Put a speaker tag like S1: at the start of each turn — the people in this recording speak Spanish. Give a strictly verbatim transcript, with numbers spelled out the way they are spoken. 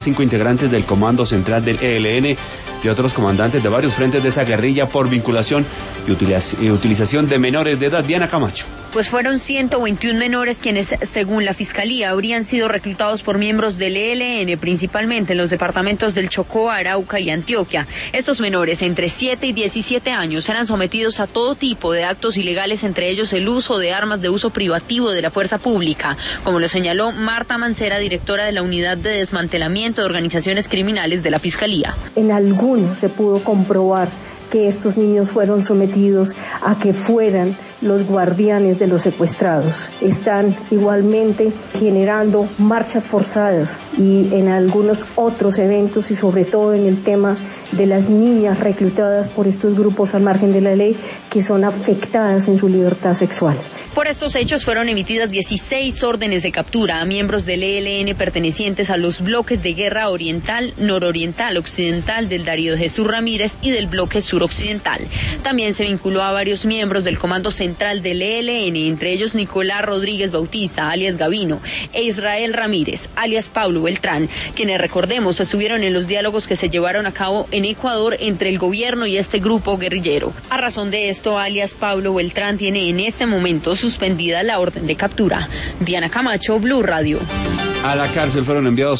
S1: Cinco integrantes del Comando Central del E L N y otros comandantes de varios frentes de esa guerrilla por vinculación y utiliz- y utilización de menores de edad. Diana Camacho.
S2: Pues fueron ciento veintiún menores quienes, según la Fiscalía, habrían sido reclutados por miembros del E L N, principalmente en los departamentos del Chocó, Arauca y Antioquia. Estos menores, entre siete y diecisiete años, eran sometidos a todo tipo de actos ilegales, entre ellos el uso de armas de uso privativo de la fuerza pública, como lo señaló Marta Mancera, directora de la Unidad de Desmantelamiento de Organizaciones Criminales de la Fiscalía.
S3: En algunos se pudo comprobar que estos niños fueron sometidos a que fueran los guardianes de los secuestrados. Están igualmente generando marchas forzadas y en algunos otros eventos, y sobre todo en el tema de las niñas reclutadas por estos grupos al margen de la ley, que son afectadas en su libertad sexual.
S2: Por estos hechos fueron emitidas dieciséis órdenes de captura a miembros del E L N pertenecientes a los bloques de guerra oriental, nororiental, occidental del Darío Jesús Ramírez y del bloque suroccidental. También se vinculó a varios miembros del Comando Central del E L N, entre ellos Nicolás Rodríguez Bautista, alias Gavino, e Israel Ramírez, alias Pablo Beltrán, quienes, recordemos, estuvieron en los diálogos que se llevaron a cabo en Ecuador entre el gobierno y este grupo guerrillero. A razón de esto, alias Pablo Beltrán tiene en este momento suspendida la orden de captura. Diana Camacho, Blue Radio.
S1: A la cárcel fueron enviados